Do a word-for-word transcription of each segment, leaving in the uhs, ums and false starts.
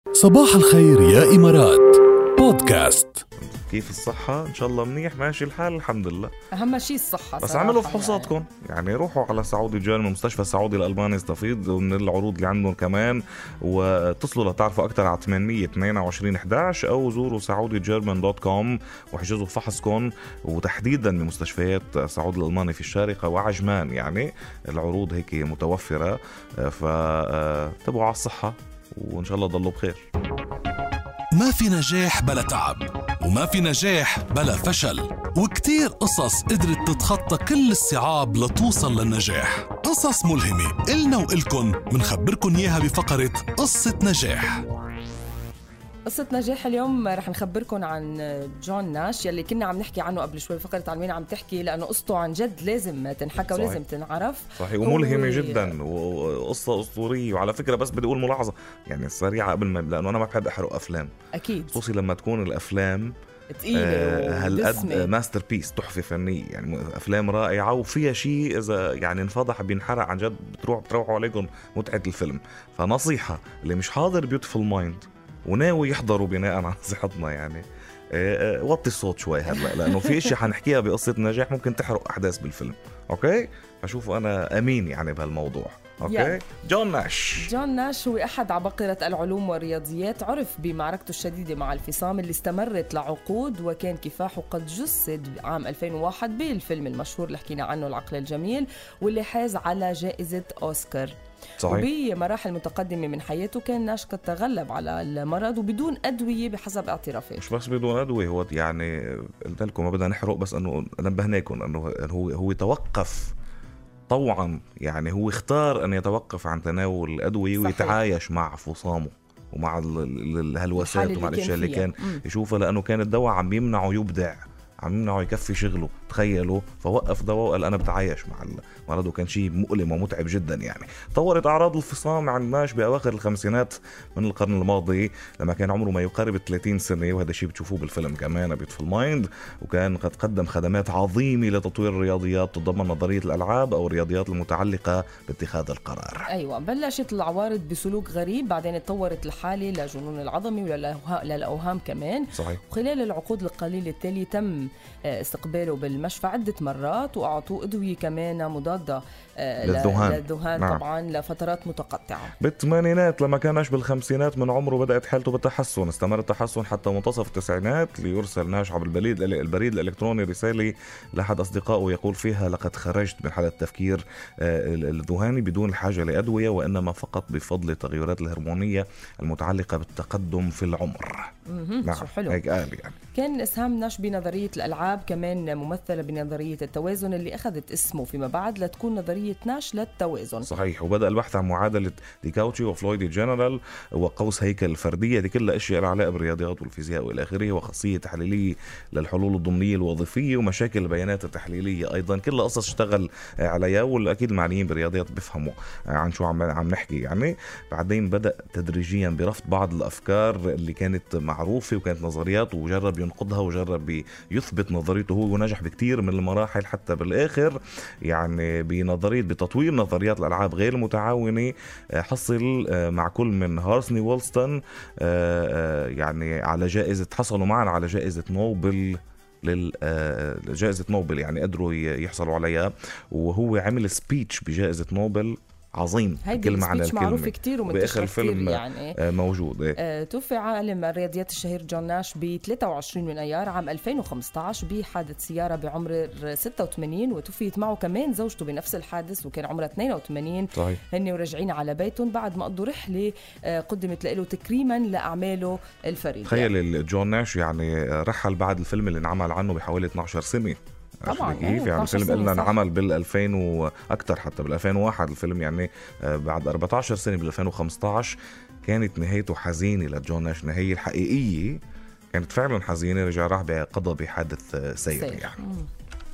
صباح الخير يا إمارات بودكاست. كيف الصحة؟ إن شاء الله منيح، ماشي الحال الحمد لله. أهم شيء الصحة. بس عملوا فحوصاتكم يعني. يعني روحوا على سعودي جيرمان، مستشفى السعودي الألماني استفيد من العروض اللي عندهم كمان، واتصلوا لتعرفوا أكثر على ثمانية اثنين وعشرين إحدى عشر أو زوروا سعودي جيرمان دوت كوم وحجزوا فحصكم، وتحديدا بمستشفيات سعودي الألماني في الشارقة وعجمان. يعني العروض هيك متوفرة، فتبعوا على الصحة وإن شاء الله ضلوا بخير. ما في نجاح بلا تعب، وما في نجاح بلا فشل، وكتير قصص قدرت تتخطى كل الصعاب لتوصل للنجاح. قصص ملهمة إلنا وإلكن منخبركن إياها بفقرة قصة نجاح. قصة نجاح اليوم رح نخبركن عن جون ناش يلي كنا عم نحكي عنه قبل شوي فقرة عن مين عم تحكي، لأنه قصته عن جد لازم تنحكى ولازم تنعرف. صحيح، وملهمة جدا وقصة أسطورية. وعلى فكرة بس بدي أقول ملاحظة يعني سريعة قبل ما، لأنه أنا ما بحب أحرق أفلام أكيد، خصوصي لما تكون الأفلام تقيلة هالقد ماستر بيس، تحفة فنية، يعني أفلام رائعة وفيها شيء إذا يعني انفضح بينحرق عن جد بتروح بتروحوا عليكم متعة الفيلم. فنصيحة اللي مش حاضر بيوتيفول مايند وناوي يحضروا بناء على نصيحتنا، يعني اه اه وطي الصوت شوي هلا، لأنه في إشي حنحكيها بقصة النجاح ممكن تحرق أحداث بالفيلم. أوكي، فشوفوا أنا أمين يعني بهالموضوع. أوكي yeah. جون ناش جون ناش هو أحد عباقرة العلوم والرياضيات، عرف بمعركته الشديدة مع الفصام اللي استمرت لعقود، وكان كفاحه قد جسد عام ألفين وواحد بالفيلم المشهور اللي حكينا عنه العقل الجميل، واللي حاز على جائزة أوسكار. صحيح. وبمراحل متقدمة من حياته كان ناش قد تغلب على المرض وبدون أدوية بحسب اعترافه. مش بس بدون أدوية، هو يعني قلت لكم ما بدنا نحرق، بس أنه نبهناكم أنه هو هو توقف طوعا، يعني هو اختار أن يتوقف عن تناول الأدوية ويتعايش مع فصامه ومع هالوسائط ومع الأشياء اللي كان يشوفها، لأنه كان الدواء عم يمنعه يبدع، عم يمنعه يكفي شغله، تخيلوا. فوقف دواء وقال أنا بتعايش مع المرض، وكان شيء مؤلم ومتعب جدا. يعني طورت أعراض الفصام عند ناش بأواخر الخمسينات من القرن الماضي لما كان عمره ما يقارب ثلاثين سنة، وهذا الشيء بتشوفوه بالفيلم كمان بيوتيفول مايند. وكان قد قدم خدمات عظيمة لتطوير الرياضيات تتضمن نظرية الألعاب أو الرياضيات المتعلقة باتخاذ القرار. أيوة، بلشت العوارض بسلوك غريب، بعدين تطورت الحالة لجنون العظمي وللأوهام كمان. صحيح. وخلال العقود القليلة التالية تم استقباله بالمشفى عدة مرات، وأعطوه أدوية كمان مضادة للذهان, للذهان نعم. طبعا لفترات متقطعة. بالثمانينات لما كانش بالخمسينات من عمره بدأت حالته بالتحسن، استمر التحسن حتى منتصف التسعينات، ليرسل ناش عبر البريد البريد الإلكتروني رسالة لأحد أصدقائه يقول فيها لقد خرجت من حالة التفكير الذهاني بدون الحاجة لأدوية، وإنما فقط بفضل التغيرات الهرمونية المتعلقة بالتقدم في العمر. نعم. شو حلو. هيك قال يعني. كان إسهام ناش بنظرية الألعاب كمان ممثلة بنظرية التوازن اللي أخذت اسمه فيما بعد لتكون نظرية ناش للتوازن. صحيح. وبدأ البحث عن معادلة ديكاوتشي وفلويد جنرال وقوس هيكل الفردية، دي كلها أشياء لها علاقة بالرياضيات والفيزياء والى آخره، وخاصية تحليلية للحلول الضمنية الوظيفية ومشاكل البيانات التحليلية أيضا، كلها قصص اشتغل عليها، والأكيد المعنيين بالرياضيات بيفهموا عن شو عم عم نحكي يعني. بعدين بدأ تدريجيا برفض بعض الأفكار اللي كانت معروفة وكانت نظريات، وجرب ينقضها وجرب يثبت نظريته هو، ونجح بكتير من المراحل حتى بالآخر يعني بنظرية بتطوير نظريات الألعاب غير المتعاونة. حصل مع كل من هارسني وولستون يعني على جائزة، حصلوا معا على جائزة نوبل للجائزة نوبل، يعني قدروا يحصلوا عليها، وهو عمل سبيتش بجائزة نوبل عظيم بكل معنى الكلمة، معروف كتير ومنتشر كتير يعني موجود. إيه؟ آه توفي عالم الرياضيات الشهير جون ناش ب ثلاثة وعشرين من أيار عام ألفين وخمسة عشر بحادث سيارة بعمر ستة وثمانين، وتوفيت معه كمان زوجته بنفس الحادث وكان عمرها اثنين وثمانين. صحيح. هن وراجعين على بيتهم بعد ما قضوا رحلة آه قدمت له تكريما لأعماله الفريدة. تخيل يعني. جون ناش يعني رحل بعد الفيلم اللي انعمل عنه بحوالي اثني عشر سنة طبعا. كيف يعني الفيلم قلنا انعمل بالألفين وأكتر، حتى بالألفين وواحد الفيلم، يعني بعد أربعة عشر سنة بالألفين وخمسة عشر كانت نهايته حزينة لجون ناش. النهاية الحقيقية كانت فعلا حزينة، رجع راح بقضى بحادث سير يعني. مم.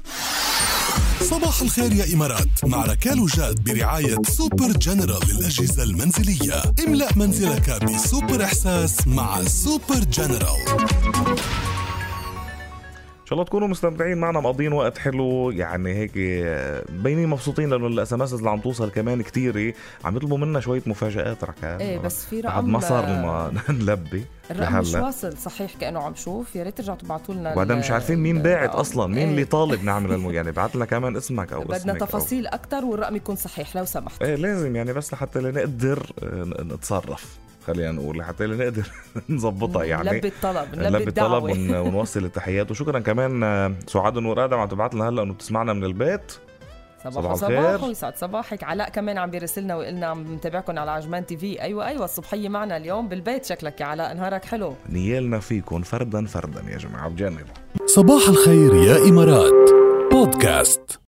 صباح الخير يا إمارات مع ركال وجاد برعاية سوبر جنرال للأجهزة المنزلية. املأ منزلك بسوبر إحساس مع سوبر جنرال. شاء الله تكونوا مستمتعين معنا، مقضين وقت حلو يعني هيك، بينين مبسوطين لانه الاس ام اس اللي عم توصل كمان كتير عم يطلبوا منا شويه مفاجآت ركان. ايه بس في بعد رقم ما صار ما نلبي الرقم مش واصل صحيح كأنه عم شوف، يا ريت ترجعوا تبعتوا لنا. وبعدين مش عارفين مين باعت اصلا، مين ايه. اللي طالب نعمل الم... يعني بعت لنا كمان اسمك او بدنا اسمك تفاصيل أو... اكثر والرقم يكون صحيح لو سمحت. ايه لازم يعني بس لحتى نقدر نتصرف، خلينا نقول لحتى نقدر نظبطها يعني نلبي الطلب نلبي الطلب ون... ونوصل التحيات. وشكرا كمان سعاد نور ادم عم تبعت لنا هلا انه بتسمعنا من البيت. صباح صباح ويسعد صباحك. علاء كمان عم بيرسلنا ويقلنا عم نتابعكم على عجمان تي في. ايوه ايوه الصبحيه معنا اليوم بالبيت شكلك يا علاء، نهارك حلو. نيالنا فيكم فردا فردا يا جماعه بجنن. صباح الخير يا إمارات بودكاست.